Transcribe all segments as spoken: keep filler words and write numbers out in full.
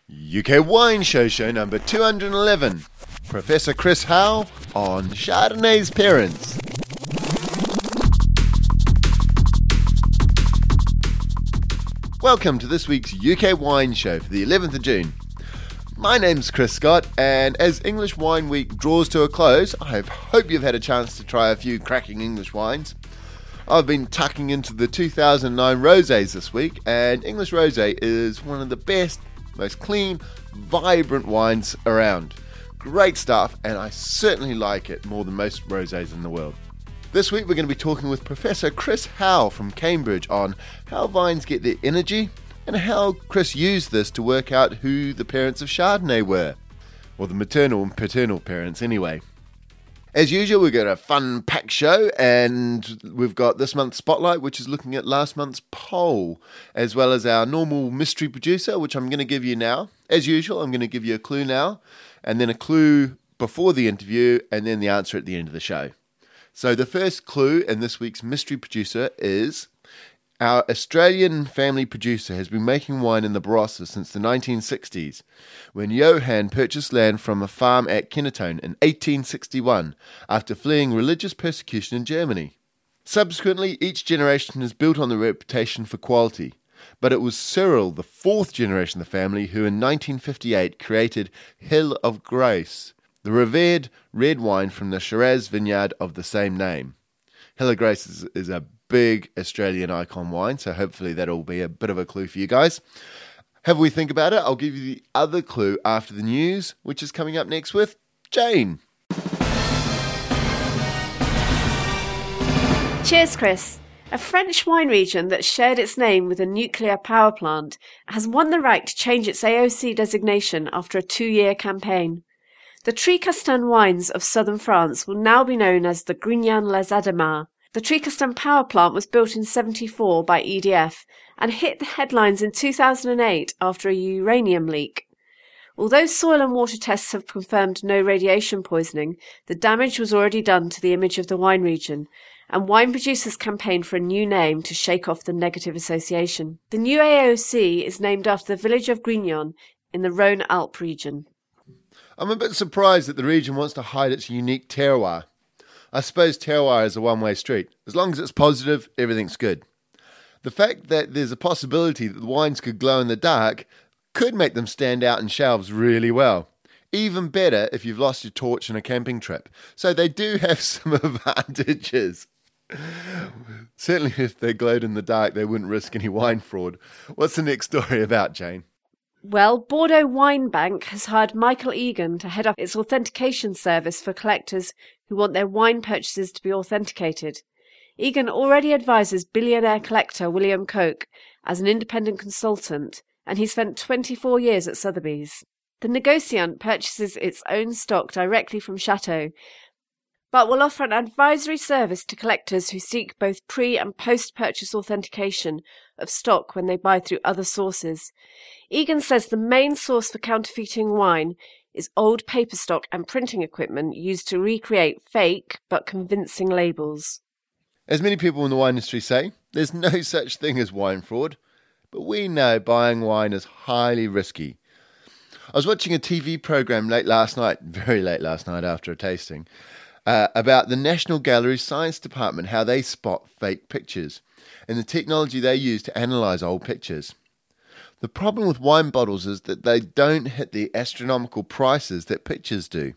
U K Wine Show show number two hundred eleven. Professor Chris Howe on Chardonnay's parents. Welcome to this week's U K Wine Show for the eleventh of June. My name's Chris Scott, and as English Wine Week draws to a close, I hope you've had a chance to try a few cracking English wines. I've been tucking into the two thousand nine Rosés this week, and English Rosé is one of the best, most clean, vibrant wines around. Great stuff, and I certainly like it more than most rosés in the world. This week we're going to be talking with Professor Chris Howe from Cambridge on how vines get their energy and how Chris used this to work out who the parents of Chardonnay were. Or the maternal and paternal parents anyway. As usual, we've got a fun packed show, and we've got this month's Spotlight, which is looking at last month's poll, as well as our normal mystery producer, which I'm going to give you now. As usual, I'm going to give you a clue now, and then a clue before the interview, and then the answer at the end of the show. So the first clue in this week's mystery producer is our Australian family producer has been making wine in the Barossa since the nineteen sixties, when Johann purchased land from a farm at Kinnetone in eighteen sixty-one after fleeing religious persecution in Germany. Subsequently, each generation has built on the reputation for quality, but it was Cyril, the fourth generation of the family, who in nineteen fifty-eight created Hill of Grace, the revered red wine from the Shiraz vineyard of the same name. Hill of Grace is, is a big Australian icon wine, so hopefully that'll be a bit of a clue for you guys. Have we think about it? I'll give you the other clue after the news, which is coming up next with Jane. Cheers, Chris. A French wine region that shared its name with a nuclear power plant has won the right to change its A O C designation after a two-year campaign. The Tricastin wines of southern France will now be known as the Grignan-les-Ademars. The Tricastin power plant was built in seventy-four by E D F and hit the headlines in two thousand eight after a uranium leak. Although soil and water tests have confirmed no radiation poisoning, the damage was already done to the image of the wine region, and wine producers campaigned for a new name to shake off the negative association. The new A O C is named after the village of Grignan in the Rhône-Alpes region. I'm a bit surprised that the region wants to hide its unique terroir. I suppose terroir is a one-way street. As long as it's positive, everything's good. The fact that there's a possibility that the wines could glow in the dark could make them stand out in shelves really well. Even better if you've lost your torch on a camping trip. So they do have some advantages. Certainly if they glowed in the dark, they wouldn't risk any wine fraud. What's the next story about, Jane? Well, Bordeaux Wine Bank has hired Michael Egan to head up its authentication service for collectors who want their wine purchases to be authenticated. Egan already advises billionaire collector William Koch as an independent consultant, and he spent twenty-four years at Sotheby's. The negociant purchases its own stock directly from Chateau, but will offer an advisory service to collectors who seek both pre- and post-purchase authentication of stock when they buy through other sources. Egan says the main source for counterfeiting wine is old paper stock and printing equipment used to recreate fake but convincing labels. As many people in the wine industry say, there's no such thing as wine fraud, but we know buying wine is highly risky. I was watching a T V program late last night, very late last night after a tasting, Uh, about the National Gallery's Science Department, how they spot fake pictures, and the technology they use to analyse old pictures. The problem with wine bottles is that they don't hit the astronomical prices that pictures do.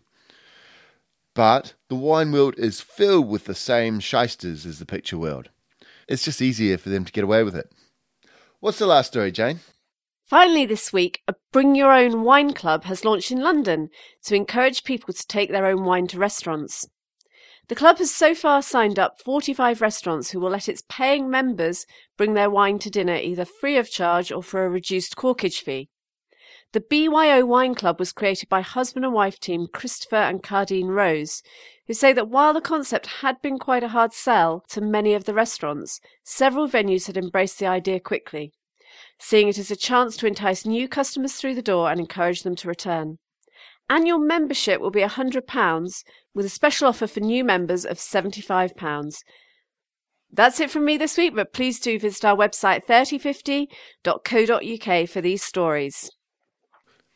But the wine world is filled with the same shysters as the picture world. It's just easier for them to get away with it. What's the last story, Jane? Finally this week, a Bring Your Own Wine Club has launched in London to encourage people to take their own wine to restaurants. The club has so far signed up forty-five restaurants who will let its paying members bring their wine to dinner either free of charge or for a reduced corkage fee. The B Y O Wine Club was created by husband and wife team Christopher and Cardine Rose, who say that while the concept had been quite a hard sell to many of the restaurants, several venues had embraced the idea quickly, seeing it as a chance to entice new customers through the door and encourage them to return. Annual membership will be one hundred pounds, with a special offer for new members of seventy-five pounds. That's it from me this week, but please do visit our website thirty fifty dot co dot uk for these stories.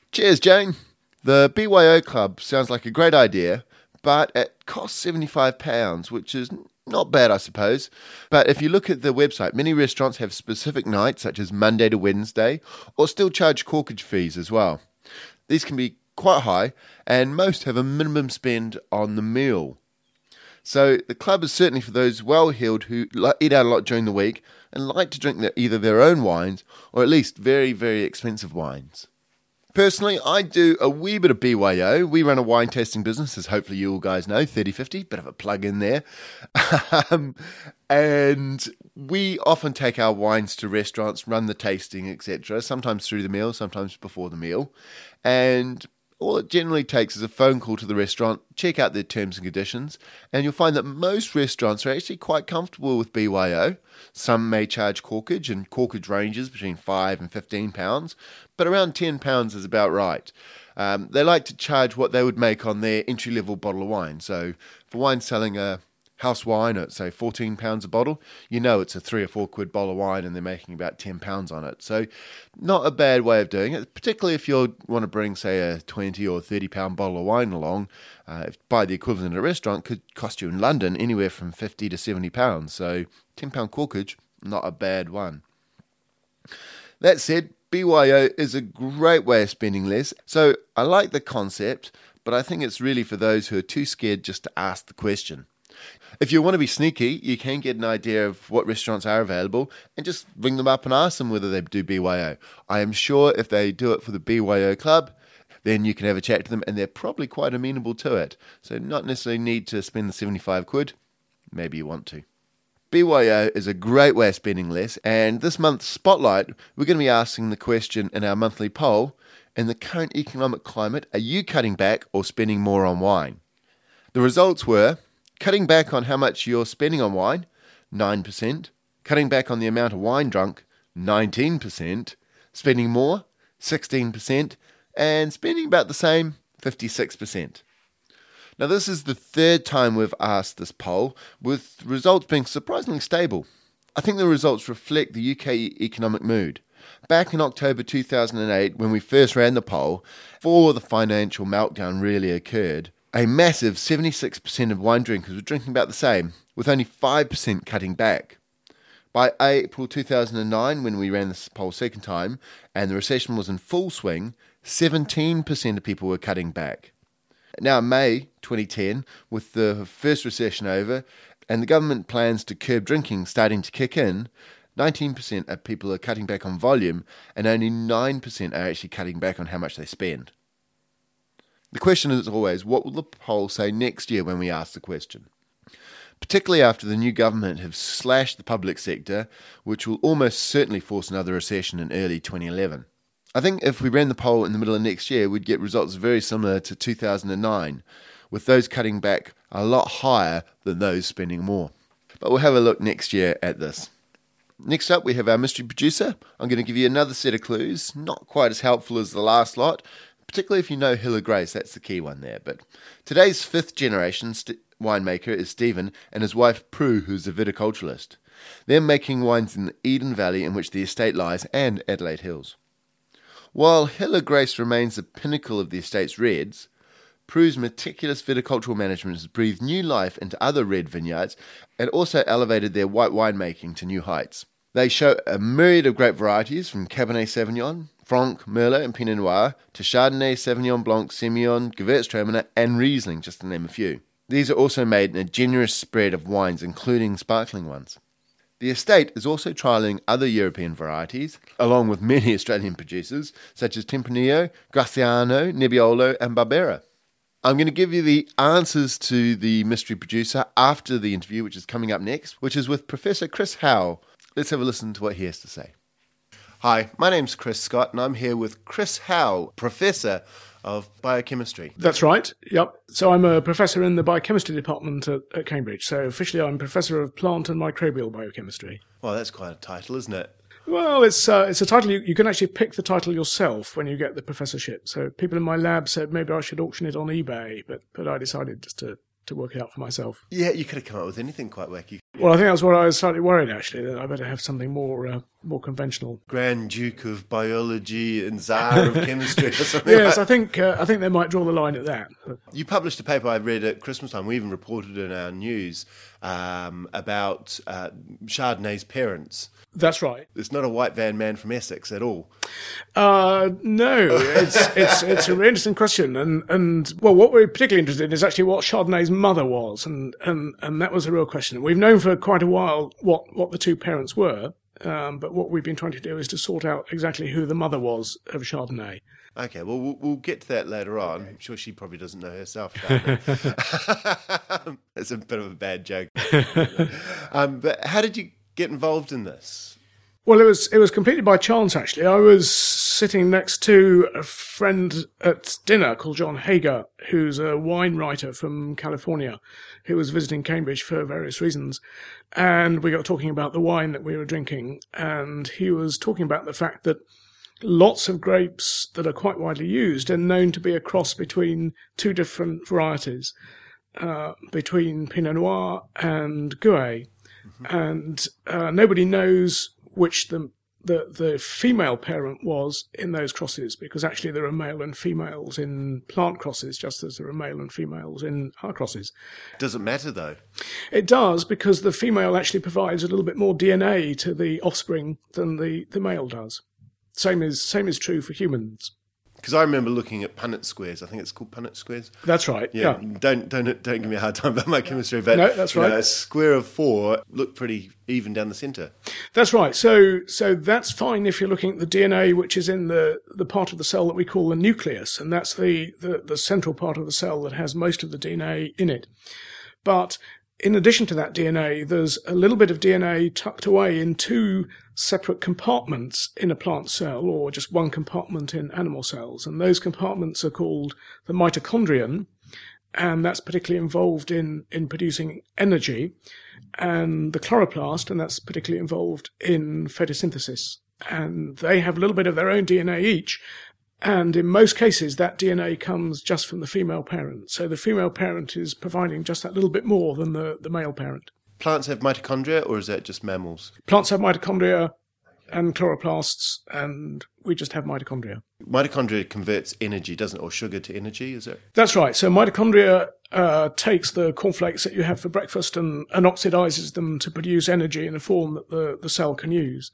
Cheers, Jane. The B Y O Club sounds like a great idea, but it costs seventy-five pounds, which is not bad, I suppose. But if you look at the website, many restaurants have specific nights, such as Monday to Wednesday, or still charge corkage fees as well. These can be quite high, and most have a minimum spend on the meal. So the club is certainly for those well-heeled who eat out a lot during the week and like to drink their, either their own wines or at least very, very expensive wines. Personally, I do a wee bit of B Y O. We run a wine tasting business, as hopefully you all guys know, thirty fifty, bit of a plug in there. um, and we often take our wines to restaurants, run the tasting, et cetera, sometimes through the meal, sometimes before the meal. And all it generally takes is a phone call to the restaurant, check out their terms and conditions, and you'll find that most restaurants are actually quite comfortable with B Y O. Some may charge corkage, and corkage ranges between five and fifteen pounds, but around ten pounds is about right. Um, they like to charge what they would make on their entry-level bottle of wine. So for wine selling a house wine at, say, fourteen pounds a bottle, you know it's a three or four quid bottle of wine and they're making about ten pounds on it. So not a bad way of doing it, particularly if you want to bring, say, a twenty or thirty pound bottle of wine along. Uh, buy the equivalent at a restaurant could cost you in London anywhere from fifty to seventy pounds. So ten pound corkage, not a bad one. That said, B Y O is a great way of spending less. So I like the concept, but I think it's really for those who are too scared just to ask the question. If you want to be sneaky, you can get an idea of what restaurants are available and just ring them up and ask them whether they do B Y O. I am sure if they do it for the B Y O Club, then you can have a chat to them and they're probably quite amenable to it. So not necessarily need to spend the seventy-five quid. Maybe you want to. B Y O is a great way of spending less, and this month's Spotlight, we're going to be asking the question in our monthly poll, in the current economic climate, are you cutting back or spending more on wine? The results were cutting back on how much you're spending on wine, nine percent. Cutting back on the amount of wine drunk, nineteen percent. Spending more, sixteen percent. And spending about the same, fifty-six percent. Now, this is the third time we've asked this poll, with results being surprisingly stable. I think the results reflect the U K economic mood. Back in October two thousand eight, when we first ran the poll, before the financial meltdown really occurred, a massive seventy-six percent of wine drinkers were drinking about the same, with only five percent cutting back. By April two thousand nine, when we ran this poll second time, and the recession was in full swing, seventeen percent of people were cutting back. Now, May twenty ten, with the first recession over, and the government plans to curb drinking starting to kick in, nineteen percent of people are cutting back on volume, and only nine percent are actually cutting back on how much they spend. The question is always, what will the poll say next year when we ask the question? Particularly after the new government have slashed the public sector, which will almost certainly force another recession in early twenty eleven. I think if we ran the poll in the middle of next year, we'd get results very similar to two thousand nine, with those cutting back a lot higher than those spending more. But we'll have a look next year at this. Next up, we have our mystery producer. I'm going to give you another set of clues, not quite as helpful as the last lot, particularly if you know Hill of Grace, that's the key one there. But today's fifth generation st- winemaker is Stephen and his wife Prue, who's a viticulturalist. They're making wines in the Eden Valley, in which the estate lies, and Adelaide Hills. While Hill of Grace remains the pinnacle of the estate's reds, Prue's meticulous viticultural management has breathed new life into other red vineyards and also elevated their white winemaking to new heights. They show a myriad of grape varieties from Cabernet Sauvignon, Franc, Merlot and Pinot Noir to Chardonnay, Sauvignon Blanc, Semillon, Gewürztraminer and Riesling, just to name a few. These are also made in a generous spread of wines, including sparkling ones. The estate is also trialling other European varieties, along with many Australian producers, such as Tempranillo, Graciano, Nebbiolo and Barbera. I'm going to give you the answers to the mystery producer after the interview, which is coming up next, which is with Professor Chris Howe. Let's have a listen to what he has to say. Hi, my name's Chris Scott, and I'm here with Chris Howe, Professor of Biochemistry. That's right, yep. So I'm a professor in the biochemistry department at, at Cambridge. So officially I'm Professor of Plant and Microbial Biochemistry. Well, that's quite a title, isn't it? Well, it's uh, it's a title, you, you can actually pick the title yourself when you get the professorship. So people in my lab said maybe I should auction it on eBay, but, but I decided just to, to work it out for myself. Yeah, you could have come up with anything quite wacky. Well, I think that's what I was slightly worried, actually, that I better have something more uh, more conventional. Grand Duke of Biology and Tsar of Chemistry or something Yes, like I think uh, I think they might draw the line at that. But You published a paper I read at Christmas time. We even reported in our news um, about uh, Chardonnay's parents. that's right. It's not a white van man from Essex at all. Uh, no, it's it's it's a really interesting question, and and well, what we're particularly interested in is actually what Chardonnay's mother was, and and and that was a real question. We've known for quite a while what what the two parents were, um, but what we've been trying to do is to sort out exactly who the mother was of Chardonnay. Okay, well, we'll, we'll get to that later on. I'm sure she probably doesn't know herself. Chardonnay. That's a bit of a bad joke. um, but how did you get involved in this? Well, it was it was completely by chance, actually. I was sitting next to a friend at dinner called John Hager, who's a wine writer from California, who was visiting Cambridge for various reasons. And we got talking about the wine that we were drinking, and he was talking about the fact that lots of grapes that are quite widely used are known to be a cross between two different varieties, uh, between Pinot Noir and Gouais. Mm-hmm. And uh, nobody knows which the, the the female parent was in those crosses, because actually there are male and females in plant crosses, just as there are male and females in our crosses. Does it matter, though? It does, because the female actually provides a little bit more D N A to the offspring than the, the male does. Same is same is true for humans. Because I remember looking at Punnett squares. I think it's called Punnett squares. That's right. Yeah. yeah. Don't don't don't give me a hard time about my chemistry, but no, that's right. Know, a square of four looked pretty even down the centre. That's right. So so that's fine if you're looking at the D N A, which is in the, the part of the cell that we call the nucleus, and that's the, the, the central part of the cell that has most of the D N A in it. But in addition to that D N A, there's a little bit of D N A tucked away in two separate compartments in a plant cell, or just one compartment in animal cells. And those compartments are called the mitochondrion, and that's particularly involved in, in producing energy, and the chloroplast, and that's particularly involved in photosynthesis. And they have a little bit of their own D N A each, and in most cases that D N A comes just from the female parent. So the female parent is providing just that little bit more than the, the male parent. Plants have mitochondria, or is that just mammals? Plants have mitochondria and chloroplasts, and we just have mitochondria. Mitochondria converts energy, doesn't it, or sugar to energy, is it? That's right. So mitochondria uh, takes the cornflakes that you have for breakfast and, and oxidizes them to produce energy in a form that the, the cell can use.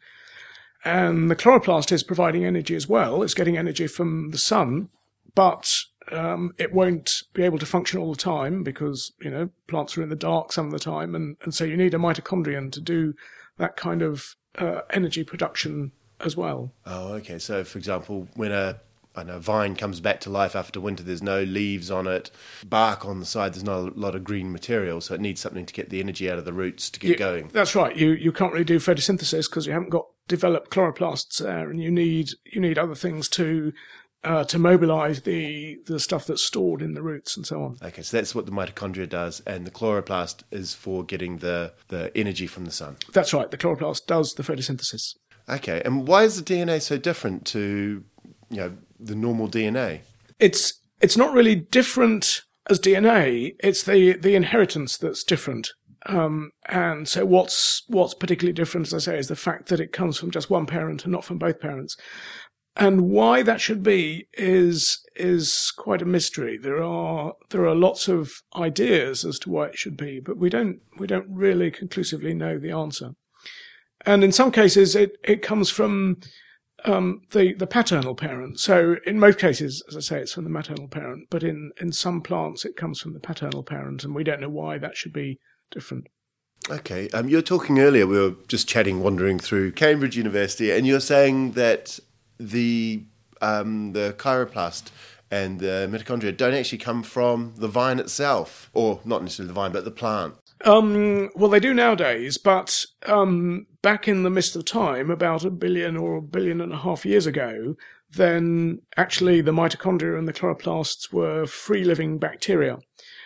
And the chloroplast is providing energy as well. It's getting energy from the sun, but um, it won't be able to function all the time because, you know, plants are in the dark some of the time. And, and so you need a mitochondrion to do that kind of uh, energy production as well. Oh, okay. So, for example, when a I know, vine comes back to life after winter, there's no leaves on it, bark on the side, there's not a lot of green material, so it needs something to get the energy out of the roots to get you, going. That's right. You you can't really do photosynthesis because you haven't got developed chloroplasts there, and you need you need other things to uh, to mobilise the the stuff that's stored in the roots and so on. Okay, so that's what the mitochondria does, and the chloroplast is for getting the, the energy from the sun. That's right. The chloroplast does the photosynthesis. Okay, and why is the D N A so different to, you know, the normal D N A? It's it's not really different as D N A. It's the, the inheritance that's different. Um, and so what's what's particularly different, as I say, is the fact that it comes from just one parent and not from both parents. And why that should be is is quite a mystery. There are there are lots of ideas as to why it should be, but we don't we don't really conclusively know the answer. And in some cases, it, it comes from um, the, the paternal parent. So in most cases, as I say, it's from the maternal parent. But in, in some plants, it comes from the paternal parent. And we don't know why that should be different. Okay. Um, you were talking earlier, we were just chatting, wandering through Cambridge University, and you're saying that the um, the chloroplast and the mitochondria don't actually come from the vine itself, or not necessarily the vine, but the plant. Um, well, they do nowadays, but um, back in the mist of time, about a billion or a billion and a half years ago, then actually the mitochondria and the chloroplasts were free-living bacteria.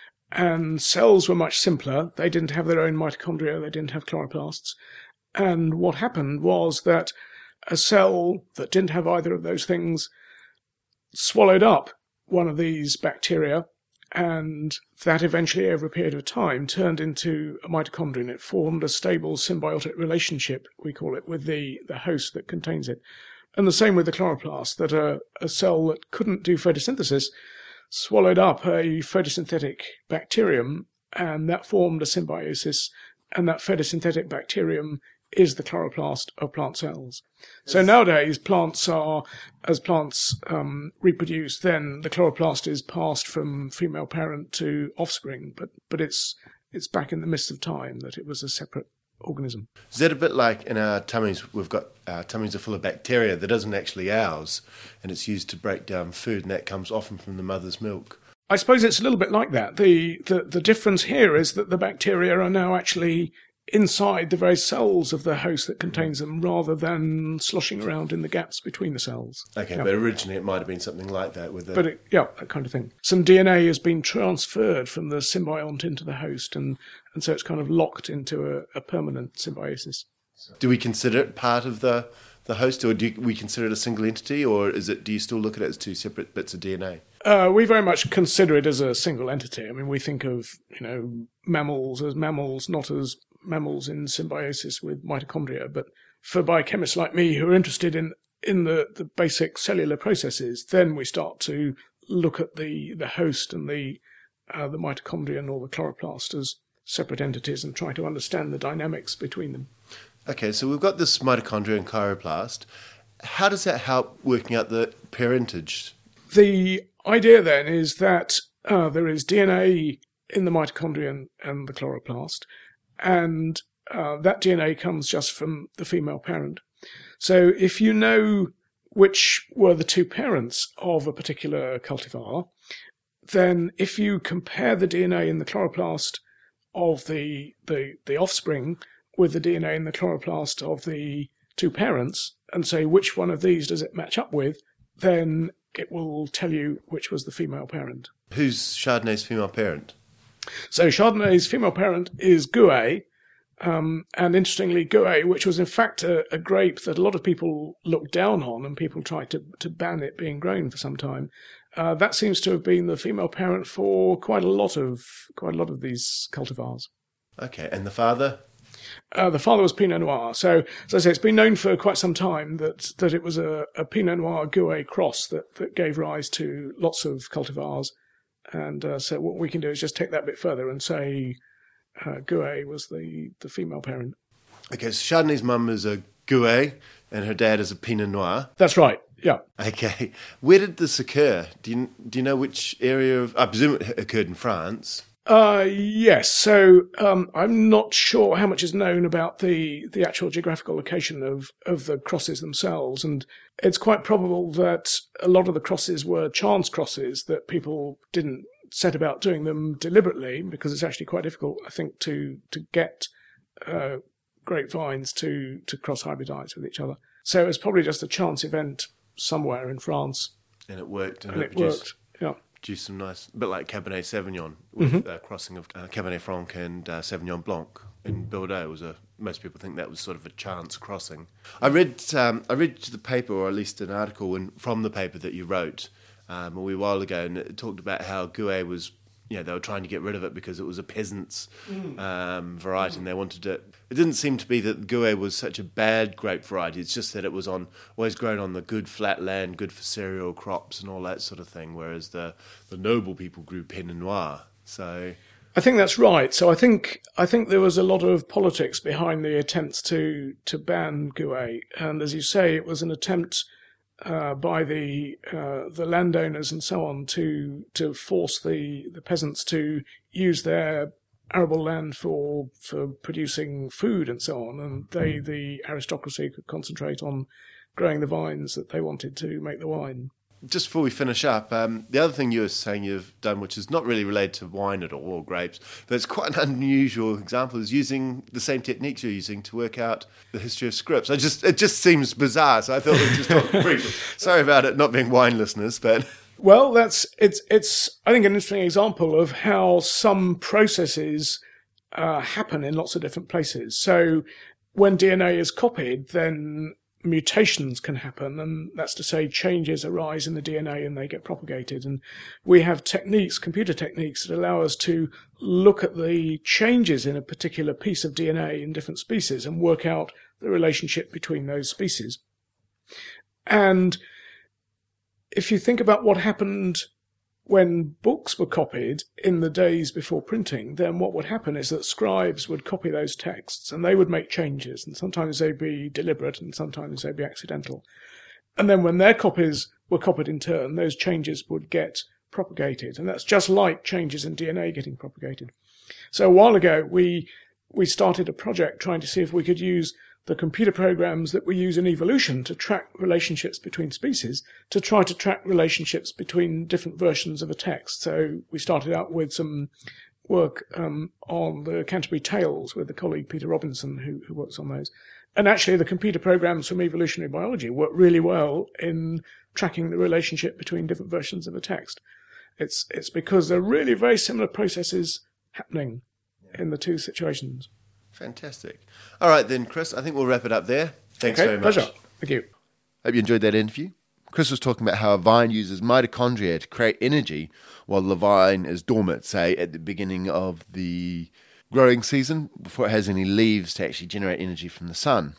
And cells were much simpler. They didn't have their own mitochondria, they didn't have chloroplasts. And what happened was that a cell that didn't have either of those things swallowed up one of these bacteria And that eventually, over a period of time, turned into a mitochondrion. It formed a stable symbiotic relationship, we call it, with the, the host that contains it. And the same with the chloroplast, that a, a cell that couldn't do photosynthesis swallowed up a photosynthetic bacterium, and that formed a symbiosis, and that photosynthetic bacterium is the chloroplast of plant cells. Yes. So nowadays, plants are, as plants um, reproduce, then the chloroplast is passed from female parent to offspring, but, but it's it's back in the midst of time that it was a separate organism. Is that a bit like in our tummies, we've got, our tummies are full of bacteria that isn't actually ours, and it's used to break down food, and that comes often from the mother's milk? I suppose it's a little bit like that. The, the, the difference here is that the bacteria are now actually inside the very cells of the host that contains them, rather than sloshing around in the gaps between the cells. Okay, yeah. But originally it might have been something like that with the... But it, yeah, that kind of thing. Some D N A has been transferred from the symbiont into the host, and, and so it's kind of locked into a, a permanent symbiosis. Do we consider it part of the, the host, or do we consider it a single entity, or is it? Do you still look at it as two separate bits of D N A? Uh, we very much consider it as a single entity. I mean, we think of, you know, mammals as mammals, not as mammals in symbiosis with mitochondria, but for biochemists like me who are interested in, in the, the basic cellular processes, then we start to look at the, the host and the uh, the mitochondrion or the chloroplast as separate entities and try to understand the dynamics between them. Okay, so we've got this mitochondria and chloroplast. How does that help working out the parentage? The idea then is that uh, there is D N A in the mitochondrion and the chloroplast, and uh, that D N A comes just from the female parent. So if you know which were the two parents of a particular cultivar, then if you compare the D N A in the chloroplast of the, the, the offspring with the D N A in the chloroplast of the two parents, and say which one of these does it match up with, then it will tell you which was the female parent. Who's Chardonnay's female parent? So Chardonnay's female parent is Gouais, um, and interestingly, Gouais, which was in fact a, a grape that a lot of people looked down on and people tried to, to ban it being grown for some time, uh, that seems to have been the female parent for quite a lot of quite a lot of these cultivars. Okay, and the father? Uh, the father was Pinot Noir. So, as I say, it's been known for quite some time that, that it was a, a Pinot Noir Gouais cross that, that gave rise to lots of cultivars. And uh, so what we can do is just take that bit further and say uh, Gouais was the, the female parent. Okay, so Chardonnay's mum is a Gouais and her dad is a Pinot Noir. That's right, yeah. Okay. Where did this occur? Do you, do you know which area of... I presume it occurred in France. Uh, yes. So um, I'm not sure how much is known about the, the actual geographical location of, of the crosses themselves. And it's quite probable that a lot of the crosses were chance crosses, that people didn't set about doing them deliberately, because it's actually quite difficult, I think, to, to get uh, grapevines to, to cross hybridize with each other. So it's probably just a chance event somewhere in France. And it worked. And, and it, it worked, yeah. Produced some nice, a bit like Cabernet Sauvignon, with mm-hmm. uh, crossing of uh, Cabernet Franc and uh, Sauvignon Blanc in Bordeaux. Was a most people think that was sort of a chance crossing. I read, um, I read the paper, or at least an article in, from the paper that you wrote um, a wee while ago, and it talked about how Gouais was, you know, they were trying to get rid of it because it was a peasant's mm. um, variety, mm. and they wanted to. It didn't seem to be that Gouais was such a bad grape variety. It's just that it was on always grown on the good flat land, good for cereal crops and all that sort of thing. Whereas the, the noble people grew Pinot Noir. So I think that's right. So I think I think there was a lot of politics behind the attempts to to ban Gouais, and as you say, it was an attempt uh, by the uh, the landowners and so on to to force the, the peasants to use their arable land for for producing food and so on, and they, the aristocracy, could concentrate on growing the vines that they wanted to make the wine. Just before we finish up, um, the other thing you were saying you've done, which is not really related to wine at all, or grapes, but it's quite an unusual example, is using the same techniques you're using to work out the history of scripts. I just It just seems bizarre, so I thought we'd just talk briefly. Sorry about it not being wine listeners, but... Well, that's it's it's I think an interesting example of how some processes uh, happen in lots of different places. So when D N A is copied, then mutations can happen, and that's to say changes arise in the D N A and they get propagated. And we have techniques, computer techniques, that allow us to look at the changes in a particular piece of D N A in different species and work out the relationship between those species. And if you think about what happened when books were copied in the days before printing, then what would happen is that scribes would copy those texts and they would make changes, and sometimes they'd be deliberate and sometimes they'd be accidental. And then when their copies were copied in turn, those changes would get propagated. And that's just like changes in D N A getting propagated. So a while ago, we we started a project trying to see if we could use the computer programs that we use in evolution to track relationships between species, to try to track relationships between different versions of a text. So we started out with some work um, on the Canterbury Tales with a colleague, Peter Robinson, who, who works on those. And actually the computer programs from evolutionary biology work really well in tracking the relationship between different versions of a text. It's, it's because there are really very similar processes happening in the two situations. Fantastic. All right then, Chris, I think we'll wrap it up there. Thanks okay, very much. Pleasure. Thank you. Hope you enjoyed that interview. Chris was talking about how a vine uses mitochondria to create energy while the vine is dormant, say at the beginning of the growing season, before it has any leaves to actually generate energy from the sun.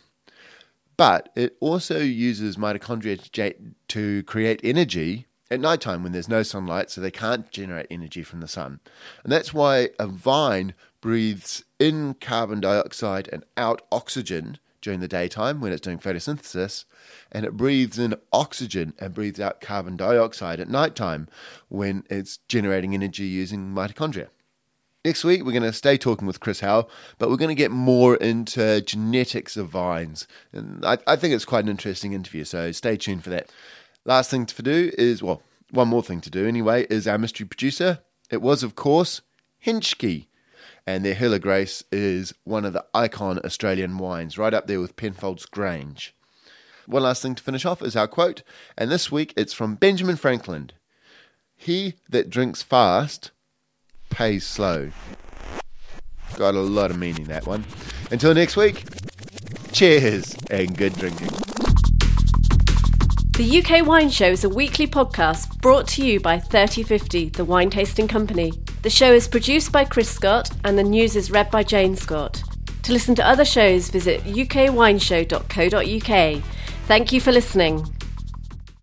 But it also uses mitochondria to create energy at nighttime when there's no sunlight, so they can't generate energy from the sun. And that's why a vine breathes in carbon dioxide and out oxygen during the daytime when it's doing photosynthesis, and it breathes in oxygen and breathes out carbon dioxide at nighttime when it's generating energy using mitochondria. Next week, we're going to stay talking with Chris Howe, but we're going to get more into genetics of vines. And I, I think it's quite an interesting interview, so stay tuned for that. Last thing to do is, well, one more thing to do anyway, is our mystery producer. It was, of course, Henschke. And their Hill of Grace is one of the icon Australian wines, right up there with Penfolds Grange. One last thing to finish off is our quote, and this week it's from Benjamin Franklin. He that drinks fast pays slow. Got a lot of meaning, that one. Until next week, cheers and good drinking. The U K Wine Show is a weekly podcast brought to you by thirty fifty, the wine tasting company. The show is produced by Chris Scott and the news is read by Jane Scott. To listen to other shows, visit u k wine show dot co dot u k. Thank you for listening.